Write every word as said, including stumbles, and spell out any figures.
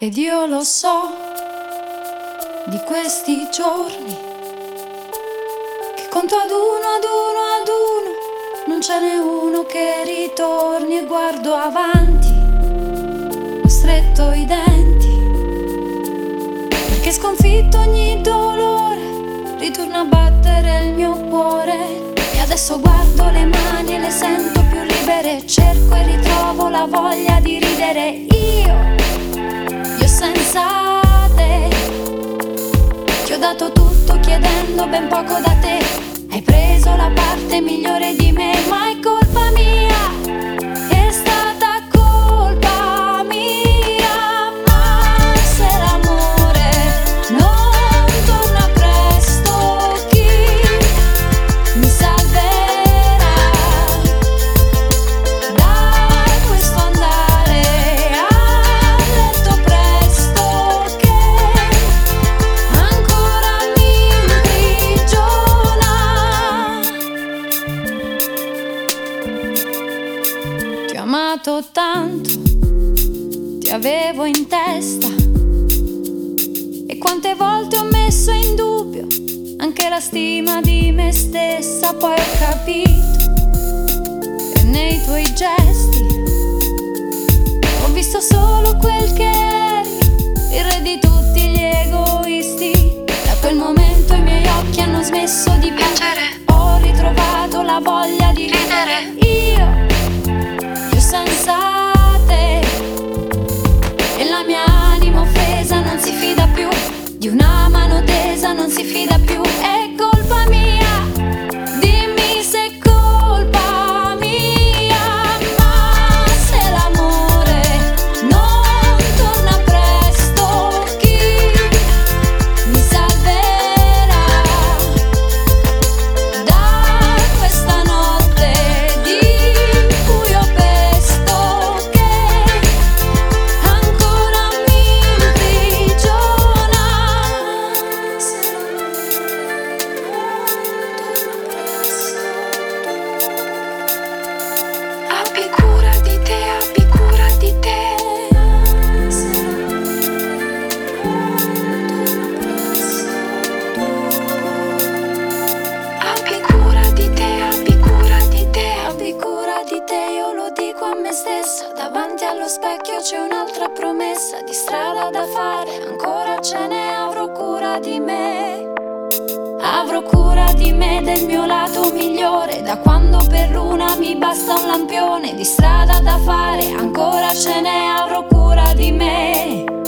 Ed io lo so di questi giorni che conto ad uno, ad uno, ad uno, non ce n'è uno che ritorni. E guardo avanti, ho stretto i denti, perché sconfitto ogni dolore ritorna a battere il mio cuore. E adesso guardo le mani e le sento più libere, cerco e ritrovo la voglia di ridere. Io Io senza te ti ho dato tutto chiedendo ben poco da te. Hai preso la parte migliore di me, ma è colpa mia, è stata colpa mia. Ma se l'amore non torna presto, chi mi salverà da questo andare a letto presto che ancora mi imprigiona? Ti ho amato tanto, ti avevo in testa, e quante volte ho messo in dubbio anche la stima di me stessa. Poi ho capito che nei tuoi gesti ho visto solo quel che eri, il re di tutti gli egoisti. Da quel momento i miei occhi hanno smesso di piangere, ho ritrovato la voglia di ridere. Io, io senza te, e la mia anima offesa non si fida più, di una mano tesa non si fida più. È colpa mia, dimmi se è colpa mia. Ma se l'amore non torna presto, chi mi salverà da questa notte di buio pesto che ancora mi imprigiona? Se abbi cura di te, abbi cura di te. Abbi cura di te, abbi cura di te, abbi cura di te. Io lo dico a me stessa, davanti allo specchio c'è un'altra promessa di strada da fare, ancora ce n'è. Avrò cura di me, avrò cura di me, del mio lato migliore. Da quando per l'una mi basta un lampione, di strada da fare ancora ce n'è. Avrò cura di me.